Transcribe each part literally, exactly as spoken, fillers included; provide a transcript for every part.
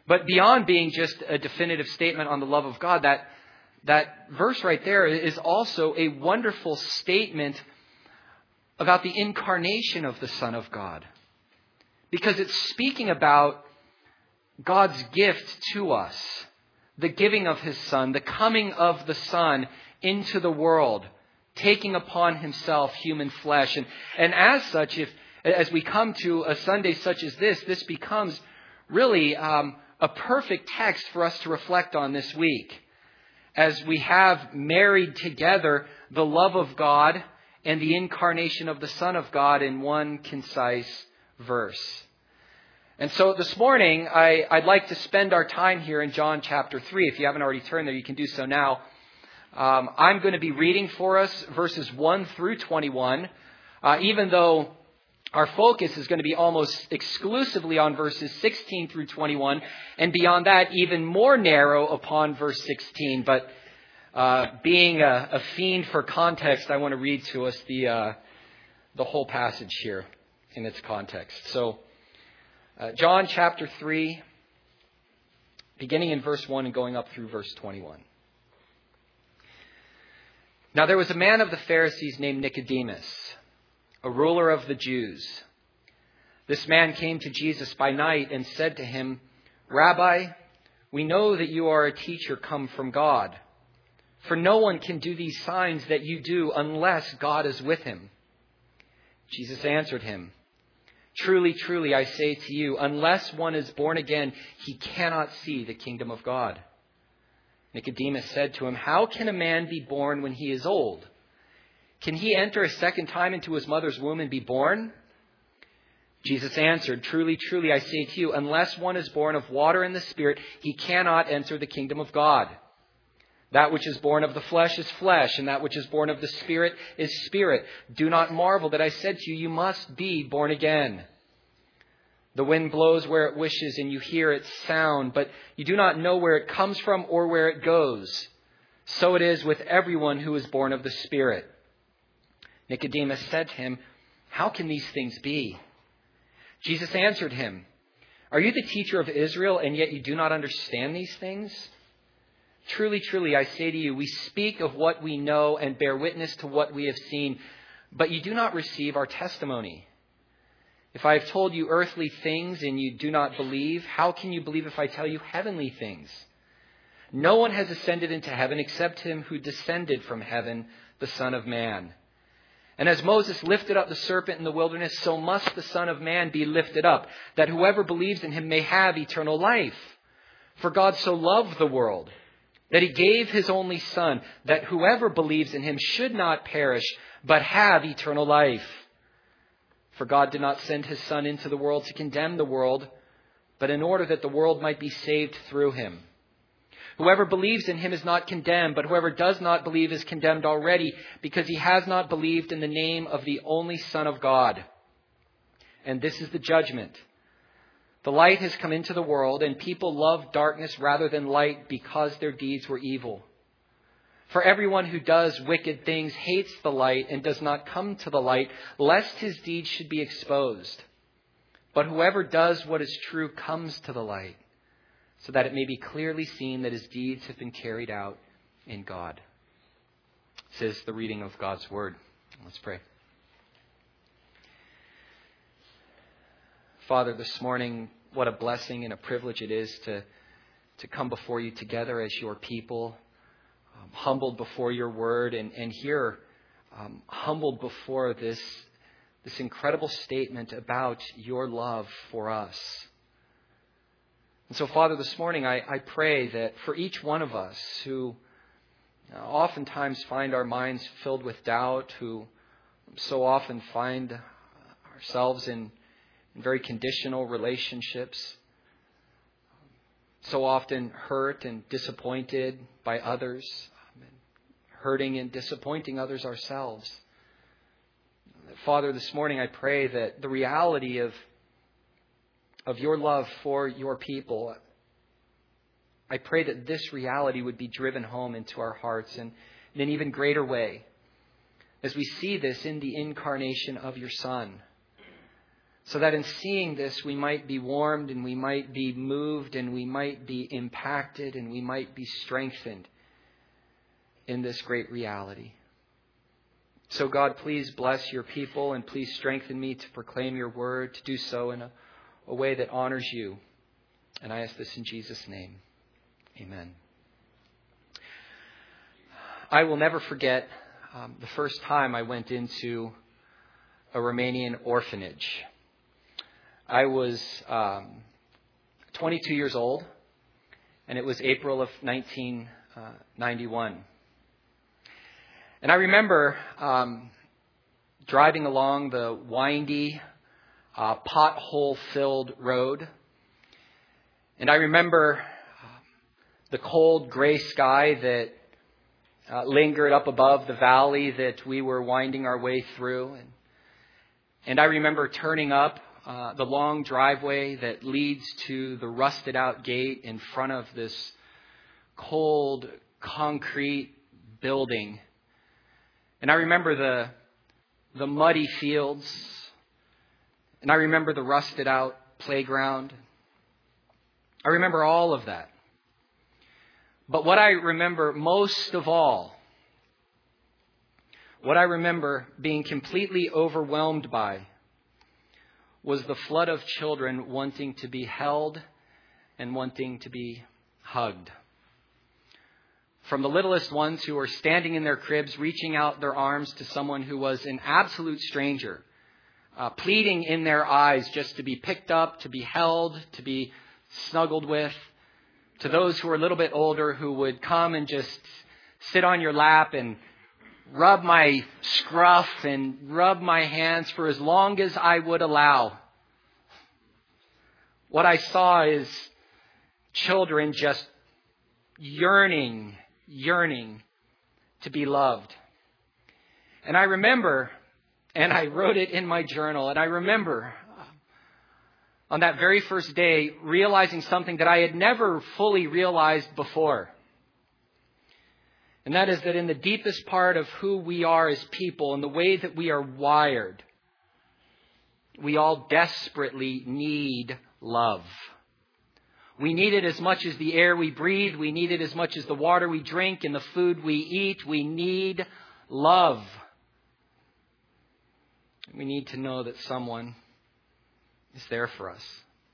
But beyond being just a definitive statement on the love of God, that, that verse right there is also a wonderful statement about the incarnation of the Son of God. Because it's speaking about God's gift to us, the giving of His Son, the coming of the Son into the world, taking upon Himself human flesh. And, and as such, if as we come to a Sunday such as this, this becomes really um, a perfect text for us to reflect on this week, as we have married together the love of God and the incarnation of the Son of God in one concise verse. And so this morning, I, I'd like to spend our time here in John chapter three. If you haven't already turned there, you can do so now. Um, I'm going to be reading for us verses one through twenty-one, uh, even though our focus is going to be almost exclusively on verses sixteen through twenty-one, and beyond that, even more narrow upon verse sixteen. But uh, being a, a fiend for context, I want to read to us the uh, the whole passage here in its context. So, uh, John chapter three, beginning in verse one and going up through verse twenty-one. Now there was a man of the Pharisees named Nicodemus, a ruler of the Jews. This man came to Jesus by night and said to him, "Rabbi, we know that you are a teacher come from God, for no one can do these signs that you do unless God is with him." Jesus answered him, "Truly, truly, I say to you, unless one is born again, he cannot see the kingdom of God." Nicodemus said to him, "How can a man be born when he is old? Can he enter a second time into his mother's womb and be born?" Jesus answered, "Truly, truly, I say to you, unless one is born of water and the Spirit, he cannot enter the kingdom of God. That which is born of the flesh is flesh, and that which is born of the Spirit is spirit. Do not marvel that I said to you, you must be born again. The wind blows where it wishes, and you hear its sound, but you do not know where it comes from or where it goes. So it is with everyone who is born of the Spirit." Nicodemus said to him, "How can these things be?" Jesus answered him, "Are you the teacher of Israel, and yet you do not understand these things? Truly, truly, I say to you, we speak of what we know and bear witness to what we have seen, but you do not receive our testimony. If I have told you earthly things and you do not believe, how can you believe if I tell you heavenly things? No one has ascended into heaven except him who descended from heaven, the Son of Man. And as Moses lifted up the serpent in the wilderness, so must the Son of Man be lifted up, that whoever believes in him may have eternal life. For God so loved the world that he gave his only Son, that whoever believes in him should not perish, but have eternal life. For God did not send his Son into the world to condemn the world, but in order that the world might be saved through him. Whoever believes in him is not condemned, but whoever does not believe is condemned already, because he has not believed in the name of the only Son of God. And this is the judgment. The light has come into the world, and people love darkness rather than light because their deeds were evil. For everyone who does wicked things hates the light and does not come to the light, lest his deeds should be exposed. But whoever does what is true comes to the light, so that it may be clearly seen that his deeds have been carried out in God." This is the reading of God's word. Let's pray. Father, this morning, what a blessing and a privilege it is to, to come before you together as your people, um, humbled before your word, and, and here, um, humbled before this, this incredible statement about your love for us. And so, Father, this morning I, I pray that for each one of us who uh, oftentimes find our minds filled with doubt, who so often find ourselves in, in very conditional relationships, so often hurt and disappointed by others, hurting and disappointing others ourselves. Father, this morning I pray that the reality of of your love for your people, I pray that this reality would be driven home into our hearts in, in an even greater way as we see this in the incarnation of your Son. so that in seeing this, we might be warmed and we might be moved and we might be impacted and we might be strengthened in this great reality. So God, please bless your people and please strengthen me to proclaim your word, to do so in a, a way that honors you. And I ask this in Jesus' name. Amen. I will never forget um, the first time I went into a Romanian orphanage. I was um, twenty-two years old, and it was April of nineteen ninety-one. And I remember um, driving along the windy, uh, pothole-filled road. And I remember uh, the cold gray sky that uh, lingered up above the valley that we were winding our way through. And, and I remember turning up uh, the long driveway that leads to the rusted out gate in front of this cold concrete building. And I remember the the muddy fields. And I remember the rusted out playground. I remember all of that. But what I remember most of all, what I remember being completely overwhelmed by, was the flood of children wanting to be held and wanting to be hugged. From the littlest ones who were standing in their cribs, reaching out their arms to someone who was an absolute stranger, uh, pleading in their eyes just to be picked up, to be held, to be snuggled with, to those who were a little bit older who would come and just sit on your lap and rub my scruff and rub my hands for as long as I would allow. What I saw is children just yearning, yearning to be loved. And I remember, and I wrote it in my journal, and I remember on that very first day realizing something that I had never fully realized before. And that is that in the deepest part of who we are as people and the way that we are wired, we all desperately need love. We need it as much as the air we breathe. We need it as much as the water we drink and the food we eat. We need love. We need to know that someone is there for us.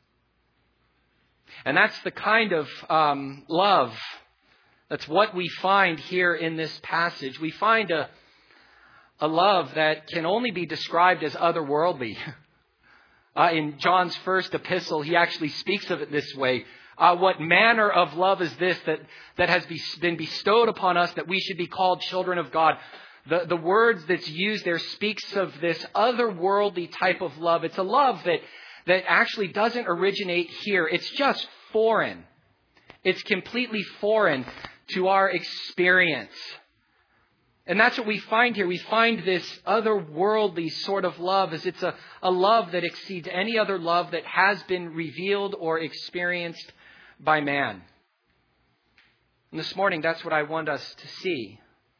And that's the kind of um, love. That's what we find here in this passage. We find a, a love that can only be described as otherworldly. Uh, in John's first epistle, he actually speaks of it this way. Uh, what manner of love is this that, that has be, been bestowed upon us that we should be called children of God? The, the words that's used there speaks of this otherworldly type of love. It's a love that, that actually doesn't originate here. It's just foreign. It's completely foreign to our experience. And that's what we find here. We find this otherworldly sort of love as it's a, a love that exceeds any other love that has been revealed or experienced by man. And this morning, that's what I want us to see.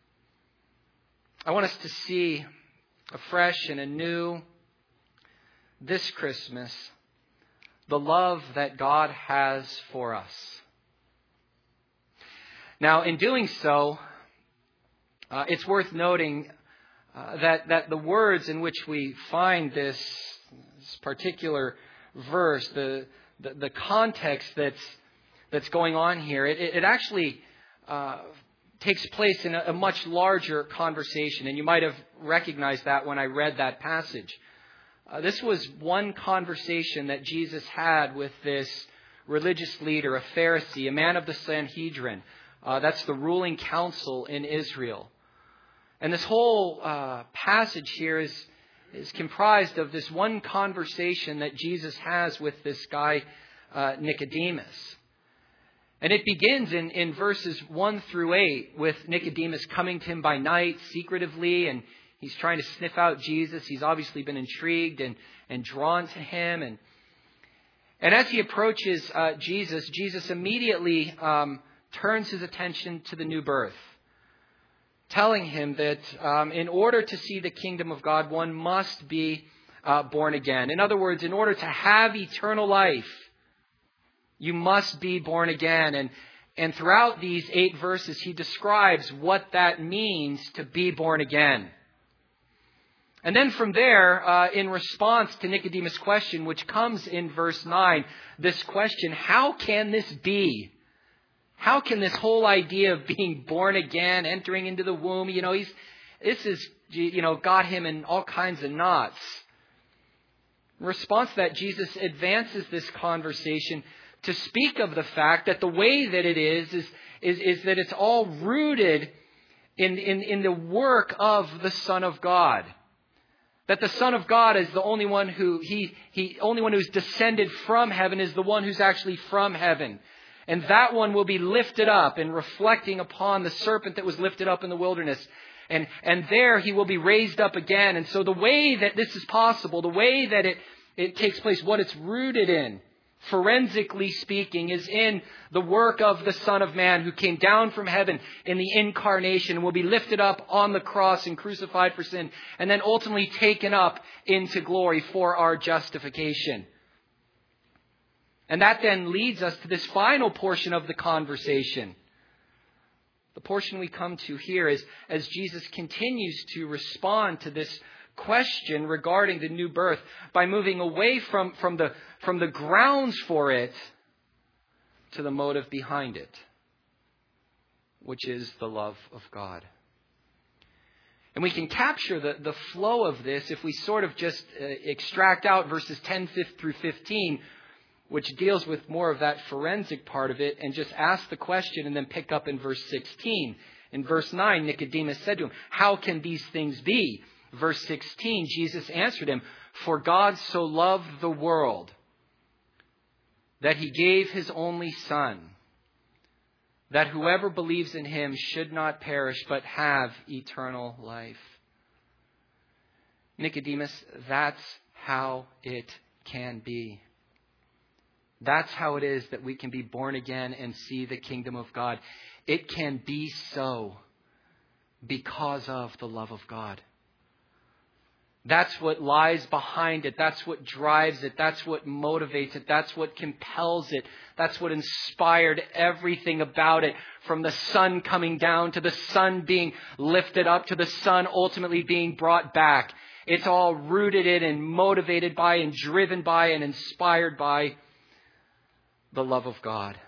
I want us to see afresh and anew this Christmas the love that God has for us. Now, in doing so, Uh, it's worth noting uh, that, that the words in which we find this, this particular verse, the, the, the context that's, that's going on here, it, it actually uh, takes place in a, a much larger conversation. And you might have recognized that when I read that passage. Uh, this was one conversation that Jesus had with this religious leader, a Pharisee, a man of the Sanhedrin. Uh, that's the ruling council in Israel. And this whole uh, passage here is, is comprised of this one conversation that Jesus has with this guy, uh, Nicodemus. And it begins in, in verses one through eight with Nicodemus coming to him by night secretively, and he's trying to sniff out Jesus. He's obviously been intrigued and, and drawn to him. And, and as he approaches uh, Jesus, Jesus immediately um, turns his attention to the new birth, telling him that um, in order to see the kingdom of God, one must be uh, born again. In other words, in order to have eternal life, you must be born again. And, and throughout these eight verses, he describes what that means to be born again. And then from there, uh, in response to Nicodemus' question, which comes in verse nine, this question, how can this be? How can this whole idea of being born again, entering into the womb, you know, he's, this is, you know, got him in all kinds of knots. In response to that, Jesus advances this conversation to speak of the fact that the way that it is, is, is, is that it's all rooted in, in, in the work of the Son of God. That the Son of God is the only one who, he, he, only one who's descended from heaven is the one who's actually from heaven. And that one will be lifted up and reflecting upon the serpent that was lifted up in the wilderness. And, and there he will be raised up again. And so the way that this is possible, the way that it, it takes place, what it's rooted in, forensically speaking, is in the work of the Son of Man who came down from heaven in the incarnation and will be lifted up on the cross and crucified for sin and then ultimately taken up into glory for our justification. And that then leads us to this final portion of the conversation. The portion we come to here is as Jesus continues to respond to this question regarding the new birth by moving away from, from, the, from the grounds for it to the motive behind it, which is the love of God. And we can capture the, the flow of this if we sort of just uh, extract out verses ten through fifteen, which deals with more of that forensic part of it, and just ask the question and then pick up in verse sixteen. In verse nine, Nicodemus said to him, how can these things be? Verse sixteen, Jesus answered him, for God so loved the world that he gave his only Son, that whoever believes in him should not perish but have eternal life. Nicodemus, that's how it can be. That's how it is that we can be born again and see the kingdom of God. It can be so because of the love of God. That's what lies behind it. That's what drives it. That's what motivates it. That's what compels it. That's what inspired everything about it. From the Son coming down to the Son being lifted up to the Son ultimately being brought back. It's all rooted in and motivated by and driven by and inspired by the love of God.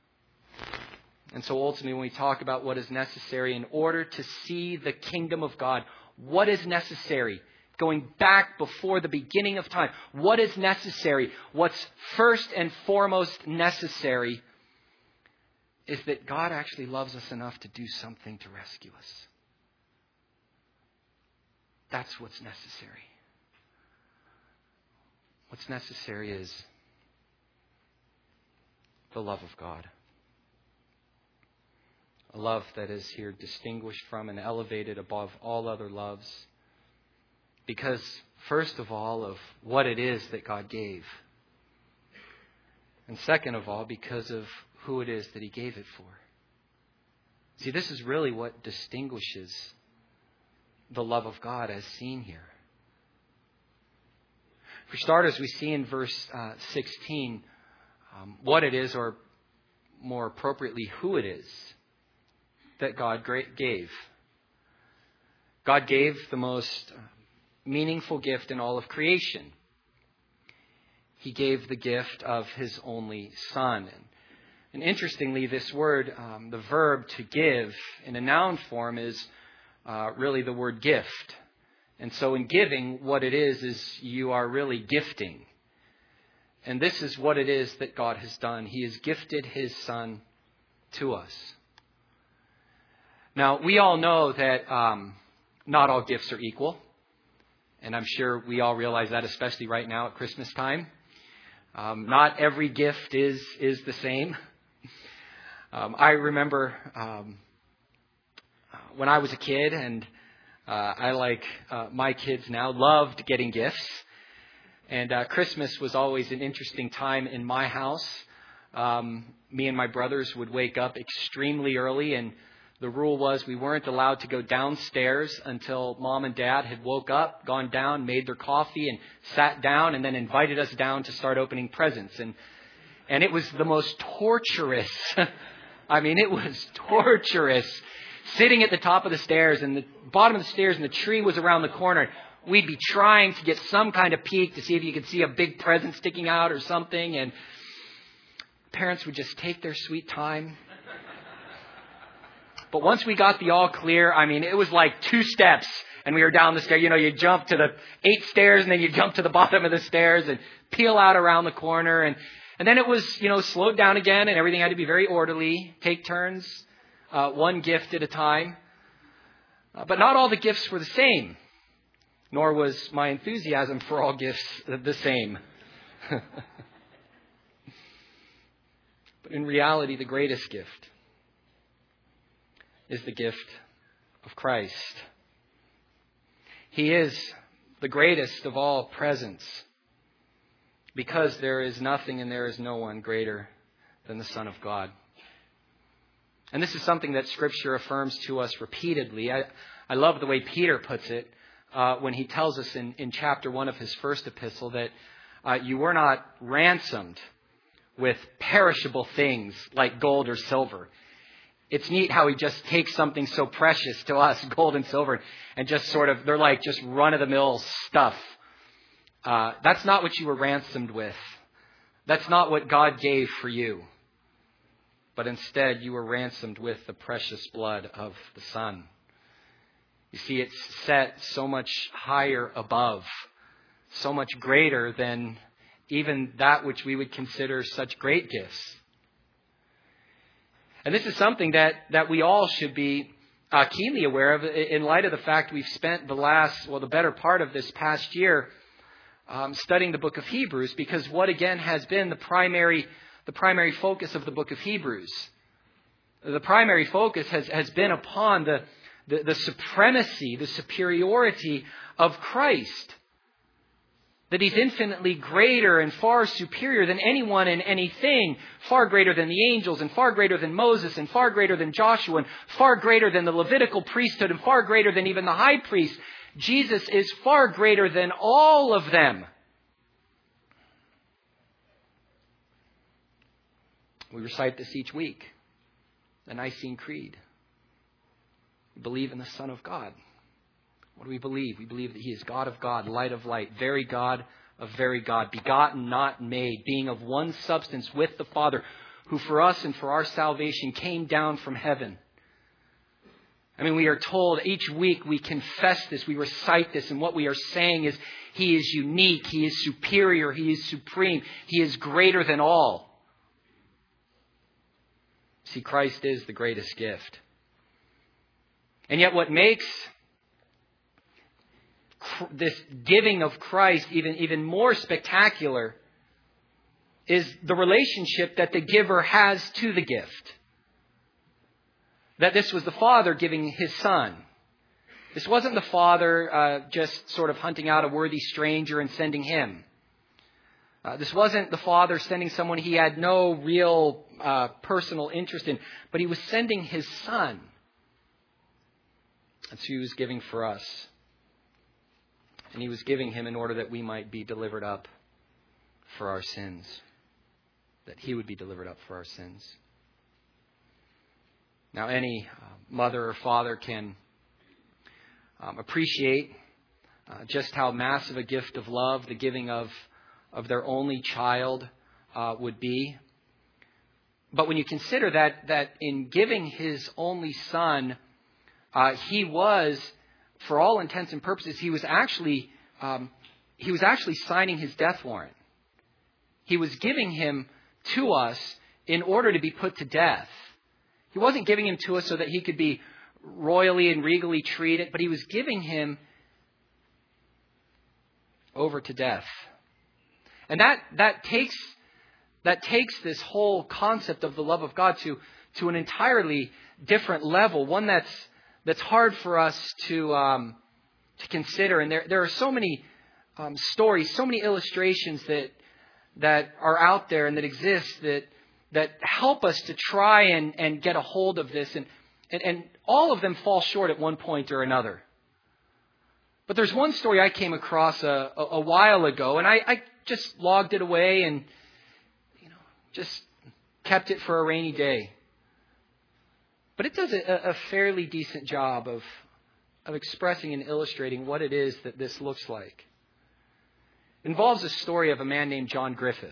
And so ultimately when we talk about what is necessary in order to see the kingdom of God, what is necessary? Going back before the beginning of time, what is necessary? What's first and foremost necessary is that God actually loves us enough to do something to rescue us. That's what's necessary. What's necessary is the love of God. A love that is here distinguished from and elevated above all other loves. Because, first of all, of what it is that God gave. And second of all, because of who it is that he gave it for. See, this is really what distinguishes the love of God as seen here. For starters, we see in verse uh, sixteen um, what it is, or more appropriately, who it is that God gave. God gave the most meaningful gift in all of creation. He gave the gift of his only Son. And, and interestingly, this word, um, the verb to give in a noun form is uh, really the word gift. And so in giving, what it is, is you are really gifting. And this is what it is that God has done. He has gifted his Son to us. Now, we all know that um, not all gifts are equal. And I'm sure we all realize that, especially right now at Christmas time. Um, not every gift is is the same. Um, I remember um, when I was a kid, and uh, I, like uh, my kids now, loved getting gifts. And uh, Christmas was always an interesting time in my house. Um, me and my brothers would wake up extremely early and The rule was we weren't allowed to go downstairs until Mom and Dad had woke up, gone down, made their coffee, and sat down, and then invited us down to start opening presents. And and it was the most torturous. I mean, it was torturous. Sitting at the top of the stairs, and the bottom of the stairs, and the tree was around the corner. We'd be trying to get some kind of peek to see if you could see a big present sticking out or something. And parents would just take their sweet time. But once we got the all clear, I mean, it was like two steps and we were down the stairs. You know, you jump to the eight stairs and then you jump to the bottom of the stairs and peel out around the corner. And, and then it was, you know, slowed down again and everything had to be very orderly, take turns, uh, one gift at a time. Uh, but not all the gifts were the same, nor was my enthusiasm for all gifts the same. But in reality, the greatest gift is the gift of Christ. He is the greatest of all presents because there is nothing and there is no one greater than the Son of God. And this is something that Scripture affirms to us repeatedly. I, I love the way Peter puts it uh, when he tells us in, in chapter one of his first epistle that uh, you were not ransomed with perishable things like gold or silver. It's neat how he just takes something so precious to us, gold and silver, and just sort of, they're like just run-of-the-mill stuff. Uh, that's not what you were ransomed with. That's not what God gave for you. But instead, you were ransomed with the precious blood of the Son. You see, it's set so much higher above, so much greater than even that which we would consider such great gifts. And this is something that, that we all should be uh, keenly aware of in light of the fact we've spent the last, well, the better part of this past year um, studying the book of Hebrews, because what again has been the primary, the primary focus of the book of Hebrews. The primary focus has, has been upon the, the, the supremacy, the superiority of Christ. That He's infinitely greater and far superior than anyone and anything, far greater than the angels and far greater than Moses and far greater than Joshua and far greater than the Levitical priesthood and far greater than even the high priest. Jesus is far greater than all of them. We recite this each week, the Nicene Creed. We believe in the Son of God. What do we believe? We believe that He is God of God, light of light, very God of very God, begotten, not made, being of one substance with the Father, who for us and for our salvation came down from heaven. I mean, we are told each week we confess this, we recite this, and what we are saying is He is unique, He is superior, He is supreme, He is greater than all. See, Christ is the greatest gift. And yet what makes this giving of Christ even, even more spectacular is the relationship that the giver has to the gift. That this was the Father giving His Son. This wasn't the Father uh, just sort of hunting out a worthy stranger and sending him. Uh, this wasn't the Father sending someone He had no real uh, personal interest in, but He was sending His Son. That's who He was giving for us. And He was giving Him in order that we might be delivered up for our sins. That He would be delivered up for our sins. Now, any uh, mother or father can um, appreciate uh, just how massive a gift of love the giving of, of their only child uh, would be. But when you consider that, that in giving His only Son, uh, He was, for all intents and purposes, he was actually um, he was actually signing His death warrant. He was giving Him to us in order to be put to death. He wasn't giving Him to us so that He could be royally and regally treated, but He was giving Him over to death. And that that takes that takes this whole concept of the love of God to to an entirely different level, one that's That's hard for us to um, to consider, and there there are so many um, stories, so many illustrations that that are out there and that exist that that help us to try and, and get a hold of this. And And, and all of them fall short at one point or another. But there's one story I came across a, a, a while ago, and I, I just logged it away and, you know, just kept it for a rainy day. But it does a, a fairly decent job of, of expressing and illustrating what it is that this looks like. It involves a story of a man named John Griffith.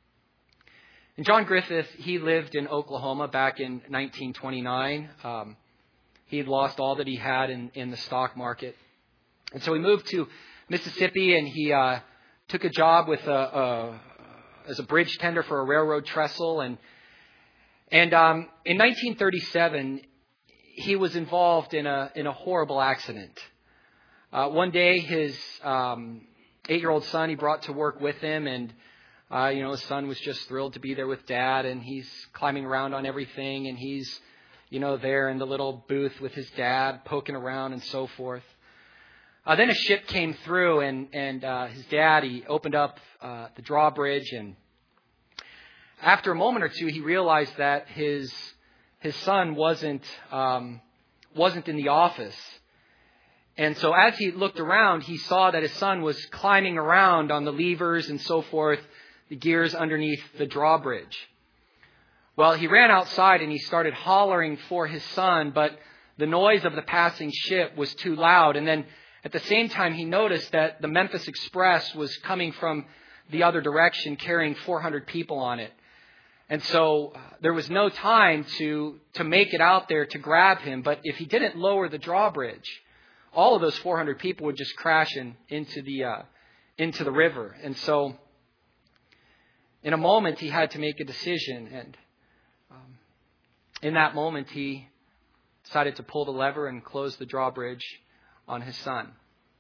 And John Griffith, he lived in Oklahoma back in nineteen twenty-nine. Um, he had lost all that he had in, in the stock market. And so he moved to Mississippi, and he uh, took a job with a, a, as a bridge tender for a railroad trestle. And and um, in nineteen thirty-seven, he was involved in a in a horrible accident. Uh, one day, his um, eight-year-old son he brought to work with him, and Uh, you know, his son was just thrilled to be there with Dad, and he's climbing around on everything, and he's, you know, there in the little booth with his dad, poking around and so forth. Uh, then a ship came through, and, and uh, his dad, he opened up uh, the drawbridge, and after a moment or two, he realized that his his son wasn't um, wasn't in the office. And so as he looked around, he saw that his son was climbing around on the levers and so forth, the gears underneath the drawbridge. Well, he ran outside and he started hollering for his son, but the noise of the passing ship was too loud. And then at the same time, he noticed that the Memphis Express was coming from the other direction, carrying four hundred people on it. And so uh, there was no time to, to make it out there to grab him. But if he didn't lower the drawbridge, all of those four hundred people would just crash in, into the uh, into the river. And so in a moment, he had to make a decision. And um, in that moment, he decided to pull the lever and close the drawbridge on his son.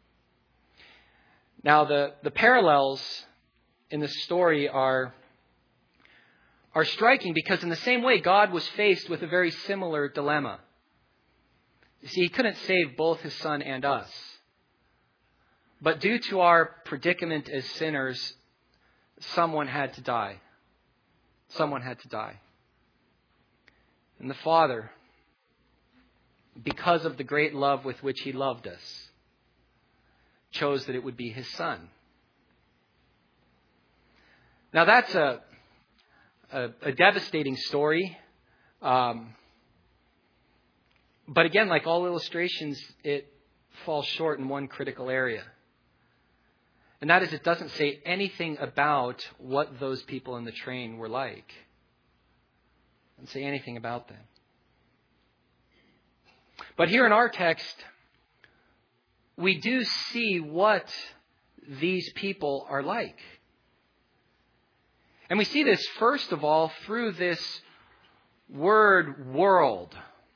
Now, the, the parallels in the story are, are striking because in the same way, God was faced with a very similar dilemma. You see, he couldn't save both his son and us. But due to our predicament as sinners, someone had to die. Someone had to die. And the Father, because of the great love with which he loved us, chose that it would be his son. Now that's a, a, a devastating story. Um, but again, like all illustrations, it falls short in one critical area. And that is, it doesn't say anything about what those people in the train were like. It doesn't say anything about them. But here in our text, we do see what these people are like. And we see this, first of all, through this word world.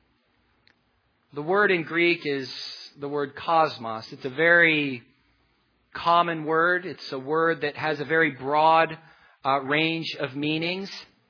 The word in Greek is the word cosmos. It's a very common word. It's a word that has a very broad uh, range of meanings.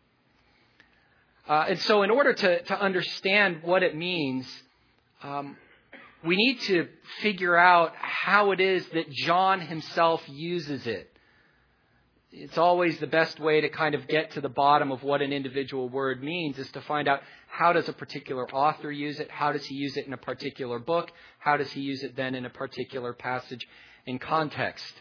Uh, and so in order to, to understand what it means, um, we need to figure out how it is that John himself uses it. It's always the best way to kind of get to the bottom of what an individual word means is to find out how does a particular author use it? How does he use it in a particular book? How does he use it then in a particular passage in context?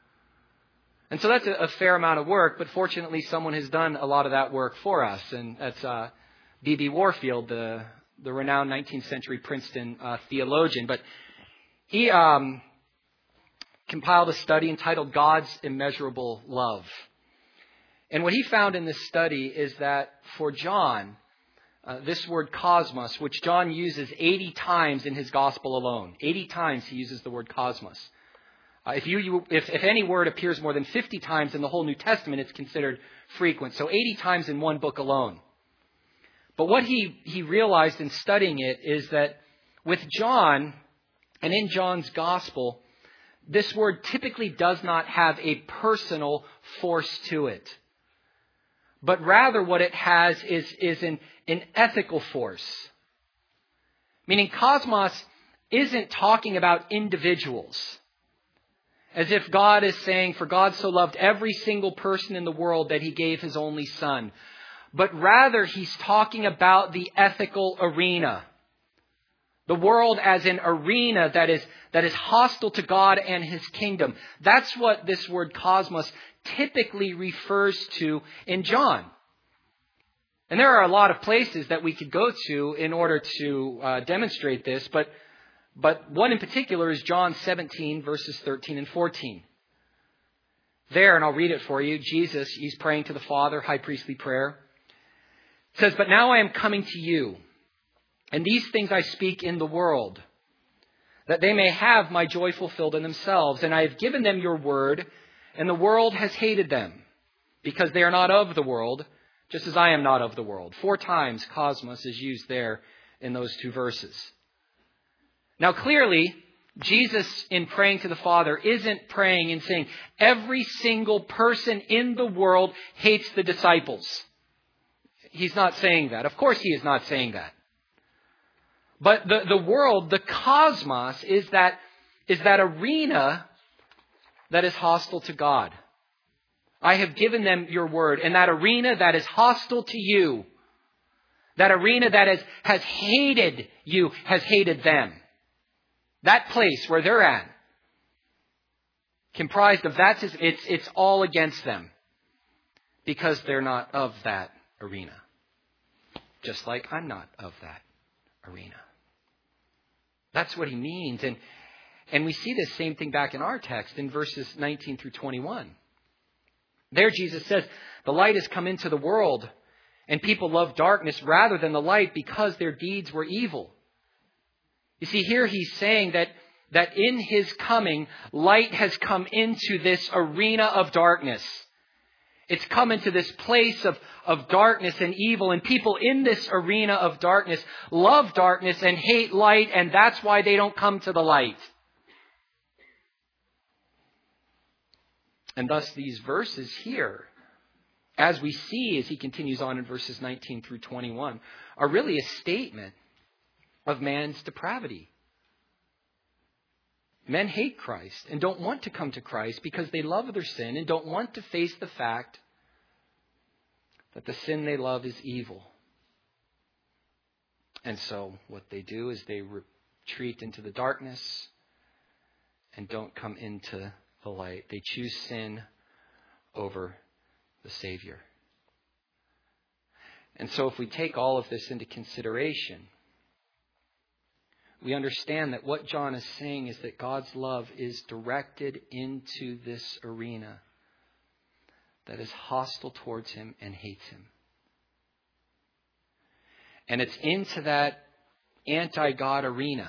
And so that's a, a fair amount of work, but fortunately someone has done a lot of that work for us, and that's uh, B B Warfield, the, the renowned nineteenth century Princeton uh, theologian. But he um, compiled a study entitled God's Immeasurable Love. And what he found in this study is that for John, uh, this word cosmos, which John uses eighty times in his gospel alone, eighty times he uses the word cosmos. Uh, if, you, you, if, if any word appears more than fifty times in the whole New Testament, it's considered frequent. So eighty times in one book alone. But what he, he realized in studying it is that with John, and in John's gospel, this word typically does not have a personal force to it. But rather what it has is, is an, an ethical force. Meaning cosmos isn't talking about individuals. As if God is saying, for God so loved every single person in the world that he gave his only son. But rather he's talking about the ethical arena. The world as an arena that is, that is hostile to God and his kingdom. That's what this word cosmos typically refers to in John. And there are a lot of places that we could go to in order to uh, demonstrate this, but, but one in particular is John seventeen, verses thirteen and fourteen. There, and I'll read it for you, Jesus, he's praying to the Father, high priestly prayer. It says, "But now I am coming to you, and these things I speak in the world, that they may have my joy fulfilled in themselves. And I have given them your word, and the world has hated them, because they are not of the world, just as I am not of the world." Four times cosmos is used there in those two verses. Now clearly, Jesus, in praying to the Father, isn't praying and saying, every single person in the world hates the disciples. He's not saying that. Of course he is not saying that. But the, the world, the cosmos, is that, is that arena that is hostile to God. I have given them your word. And that arena that is hostile to you, that arena that has, has hated you, has hated them. That place where they're at, comprised of that, it's, it's all against them. Because they're not of that arena. Just like I'm not of that arena. That's what he means. And, and we see this same thing back in our text in verses nineteen through twenty-one. There Jesus says, "The light has come into the world, and people love darkness rather than the light because their deeds were evil." You see, here he's saying that, that in his coming, light has come into this arena of darkness. It's come into this place of, of darkness and evil. And people in this arena of darkness love darkness and hate light. And that's why they don't come to the light. And thus these verses here, as we see as he continues on in verses nineteen through twenty-one, are really a statement of man's depravity. Men hate Christ and don't want to come to Christ because they love their sin and don't want to face the fact that the sin they love is evil. And so what they do is they retreat into the darkness and don't come into the light. They choose sin over the Savior. And so if we take all of this into consideration, we understand that what John is saying is that God's love is directed into this arena that is hostile towards him and hates him. And it's into that anti-God arena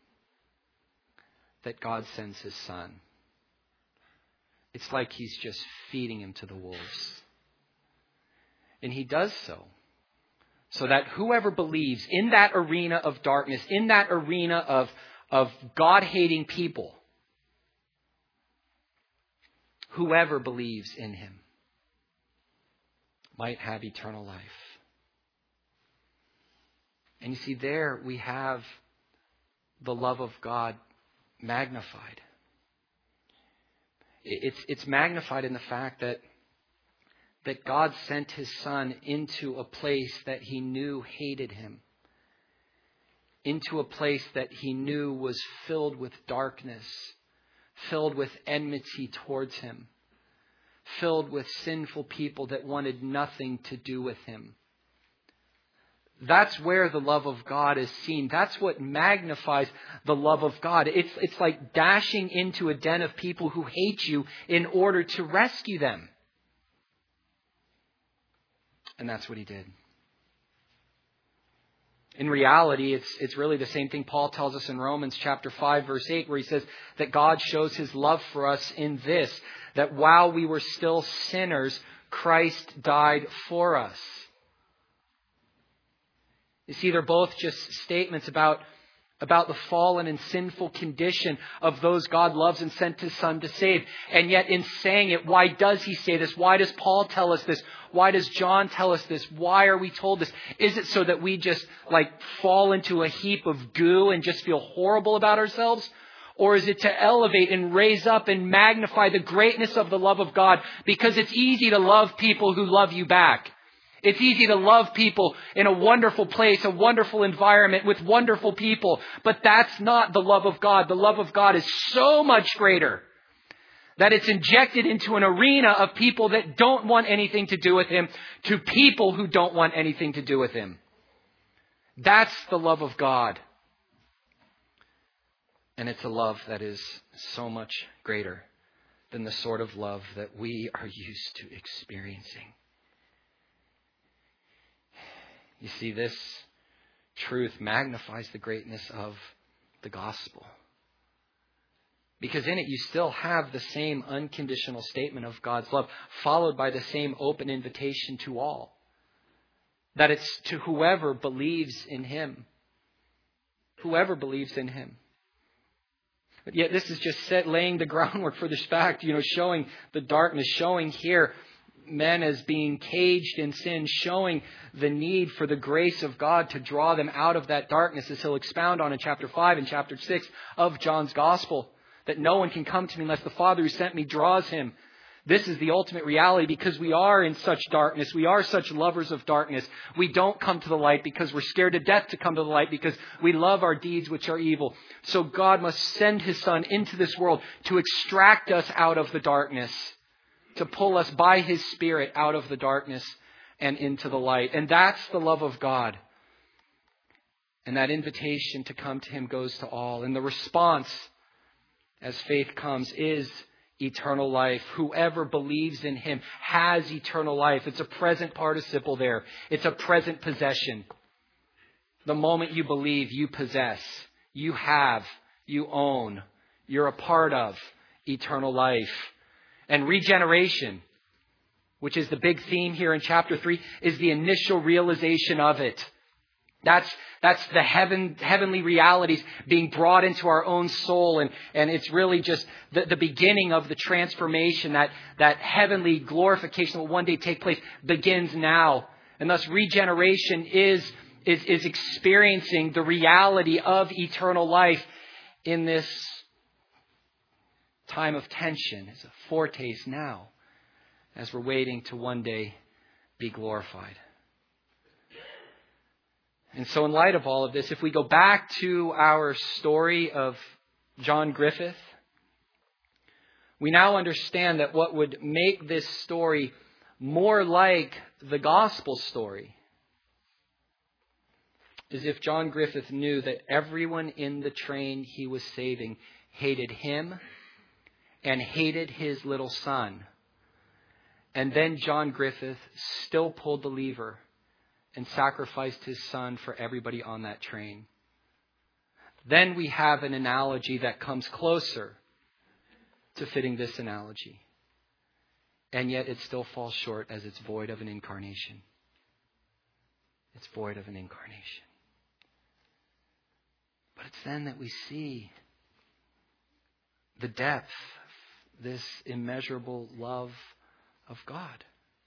that God sends his Son. It's like he's just feeding him to the wolves. And he does so, so that whoever believes in that arena of darkness, in that arena of, of God-hating people, whoever believes in him might have eternal life. And you see, there we have the love of God magnified. It's, it's magnified in the fact that that God sent his Son into a place that he knew hated him. Into a place that he knew was filled with darkness, filled with enmity towards him, filled with sinful people that wanted nothing to do with him. That's where the love of God is seen. That's what magnifies the love of God. It's, it's like dashing into a den of people who hate you in order to rescue them. And that's what he did. In reality, it's, it's really the same thing Paul tells us in Romans chapter five, verse eight, where he says that God shows his love for us in this, that while we were still sinners, Christ died for us. You see, they're both just statements about, about the fallen and sinful condition of those God loves and sent his Son to save. And yet in saying it, why does he say this? Why does Paul tell us this? Why does John tell us this? Why are we told this? Is it so that we just like fall into a heap of goo and just feel horrible about ourselves? Or is it to elevate and raise up and magnify the greatness of the love of God? Because it's easy to love people who love you back. It's easy to love people in a wonderful place, a wonderful environment with wonderful people. But that's not the love of God. The love of God is so much greater that it's injected into an arena of people that don't want anything to do with Him, to people who don't want anything to do with Him. That's the love of God. And it's a love that is so much greater than the sort of love that we are used to experiencing. You see, this truth magnifies the greatness of the gospel. Because in it you still have the same unconditional statement of God's love, followed by the same open invitation to all. That it's to whoever believes in Him. Whoever believes in Him. But yet this is just set, laying the groundwork for this fact, you know, showing the darkness, showing here men as being caged in sin, showing the need for the grace of God to draw them out of that darkness, as he'll expound on in chapter five and chapter six of John's Gospel. That no one can come to me unless the Father who sent me draws him. This is the ultimate reality because we are in such darkness. We are such lovers of darkness. We don't come to the light because we're scared to death to come to the light because we love our deeds which are evil. So God must send His Son into this world to extract us out of the darkness, to pull us by His Spirit out of the darkness and into the light. And that's the love of God. And that invitation to come to Him goes to all. And the response as faith comes is eternal life. Whoever believes in Him has eternal life. It's a present participle there. It's a present possession. The moment you believe, you possess, you have, you own, you're a part of eternal life. And regeneration, which is the big theme here in chapter three, is the initial realization of it. That's that's the heaven heavenly realities being brought into our own soul. And, and it's really just the, the beginning of the transformation. That, that heavenly glorification will one day take place begins now. And thus regeneration is, is, is experiencing the reality of eternal life in this time of tension. It's a foretaste now as we're waiting to one day be glorified. And so in light of all of this, if we go back to our story of John Griffith, we now understand that what would make this story more like the gospel story is if John Griffith knew that everyone in the train he was saving hated him and hated his little son. And then John Griffith still pulled the lever and sacrificed his son for everybody on that train. Then we have an analogy that comes closer to fitting this analogy. And yet it still falls short as it's void of an incarnation. It's void of an incarnation. But it's then that we see the depth, this immeasurable love of God.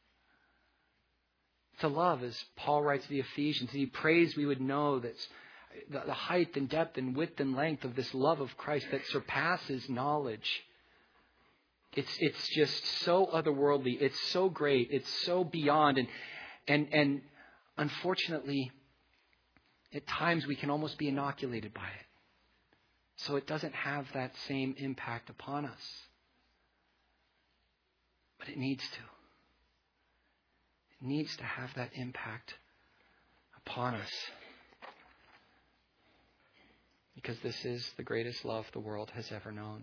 To love, as Paul writes to the Ephesians, he prays we would know that the height and depth and width and length of this love of Christ that surpasses knowledge. It's it's just so otherworldly. It's so great. It's so beyond. And and and unfortunately, at times we can almost be inoculated by it. So it doesn't have that same impact upon us. But it needs to. It needs to have that impact upon us. Because this is the greatest love the world has ever known.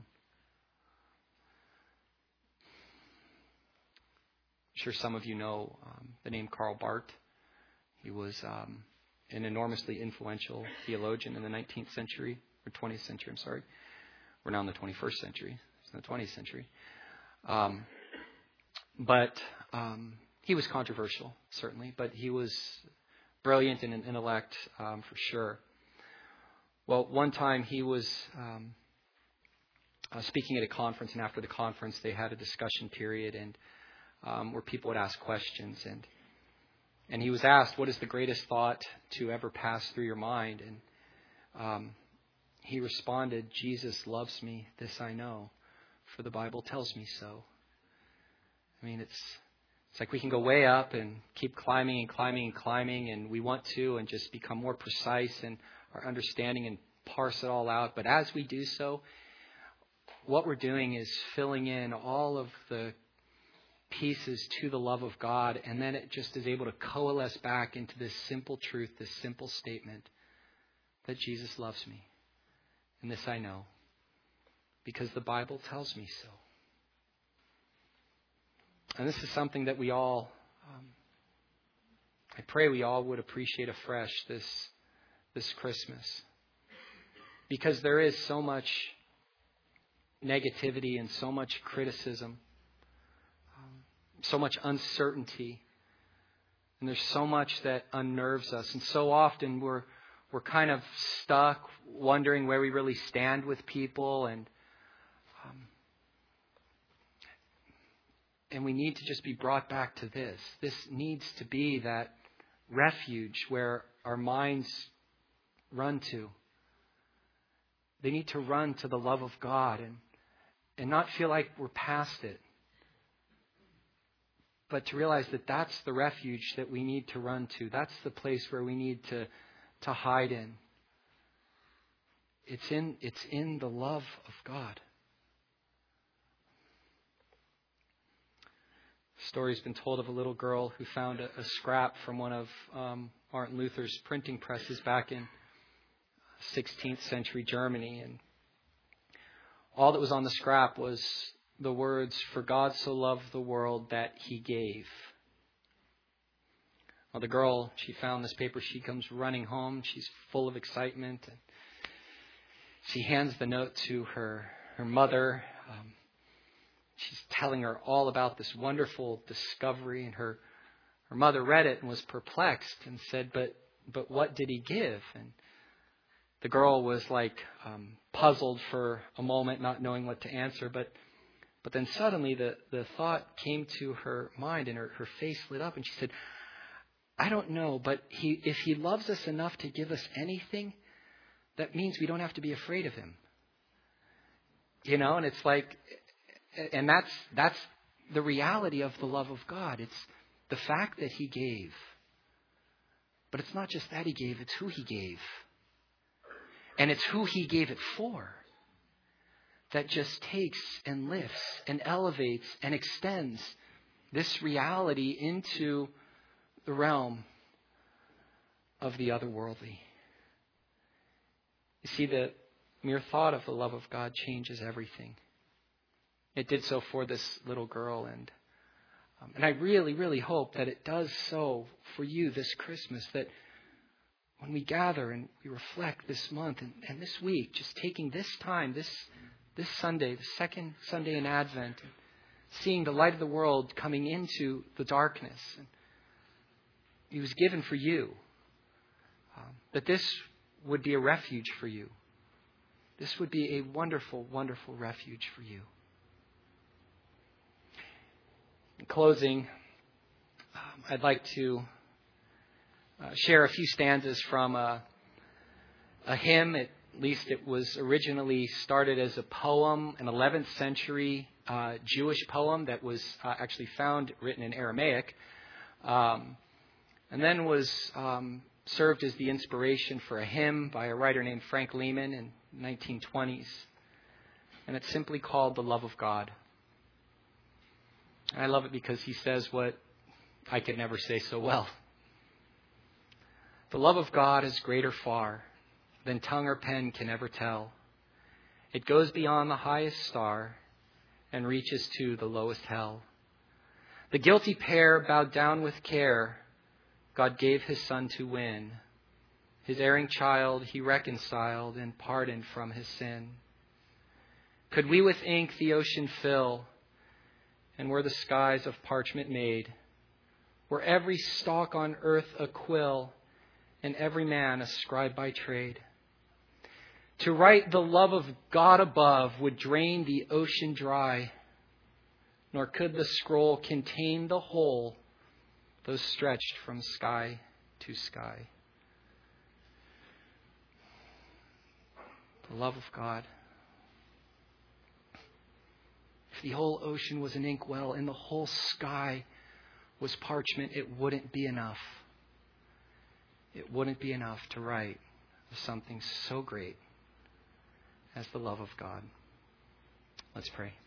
I'm sure some of you know um, the name Karl Barth. He was um, an enormously influential theologian in the nineteenth century, or twentieth century, I'm sorry. We're now in the twenty-first century. It's in the twentieth century. Um, but... Um, He was controversial, certainly, but he was brilliant in an intellect, um, for sure. Well, one time he was um, uh, speaking at a conference, and after the conference they had a discussion period and um, where people would ask questions. And and he was asked, what is the greatest thought to ever pass through your mind? And um, he responded, Jesus loves me, this I know, for the Bible tells me so. I mean, it's It's like we can go way up and keep climbing and climbing and climbing, and we want to, and just become more precise in our understanding and parse it all out. But as we do so, what we're doing is filling in all of the pieces to the love of God, and then it just is able to coalesce back into this simple truth, this simple statement that Jesus loves me. And this I know, because the Bible tells me so. And this is something that we all, um, I pray we all would appreciate afresh this, this Christmas. Because there is so much negativity and so much criticism, um, so much uncertainty. And there's so much that unnerves us. And so often we're we're kind of stuck wondering where we really stand with people, and um, and we need to just be brought back to this. This needs to be that refuge where our minds run to. They need to run to the love of God and and not feel like we're past it, but to realize that that's the refuge that we need to run to. That's the place where we need to to hide in. It's in it's in the love of God. A story's been told of a little girl who found a, a scrap from one of um, Martin Luther's printing presses back in sixteenth century Germany, and all that was on the scrap was the words, "For God so loved the world that He gave." Well, the girl, she found this paper. She comes running home. She's full of excitement. And she hands the note to her, her mother. Um, she's telling her all about this wonderful discovery. And her, her mother read it and was perplexed and said, but but what did He give? And the girl was like um, puzzled for a moment, not knowing what to answer. But but then suddenly the, the thought came to her mind, and her, her face lit up. And she said, I don't know, but he, if He loves us enough to give us anything, that means we don't have to be afraid of Him. You know, and it's like, and that's that's the reality of the love of God. It's the fact that He gave. But it's not just that He gave, it's who He gave. And it's who He gave it for that just takes and lifts and elevates and extends this reality into the realm of the otherworldly. You see, the mere thought of the love of God changes everything. It did so for this little girl, and um, and I really, really hope that it does so for you this Christmas, that when we gather and we reflect this month and, and this week, just taking this time, this this Sunday, the second Sunday in Advent, and seeing the light of the world coming into the darkness. And He was given for you. Um, that this would be a refuge for you. This would be a wonderful, wonderful refuge for you. In closing, um, I'd like to uh, share a few stanzas from a, a hymn. At least it was originally started as a poem, an eleventh century uh, Jewish poem that was uh, actually found written in Aramaic. Um, And then was um, served as the inspiration for a hymn by a writer named Frank Lehman in the nineteen twenties. And it's simply called The Love of God. And I love it because he says what I could never say so well. The love of God is greater far than tongue or pen can ever tell. It goes beyond the highest star and reaches to the lowest hell. The guilty pair bowed down with care. God gave His Son to win. His erring child He reconciled and pardoned from his sin. Could we with ink the ocean fill, and were the skies of parchment made, were every stalk on earth a quill, and every man a scribe by trade, to write the love of God above would drain the ocean dry, nor could the scroll contain the whole, though stretched from sky to sky. The love of God. If the whole ocean was an inkwell and the whole sky was parchment, it wouldn't be enough. It wouldn't be enough to write something so great as the love of God. Let's pray.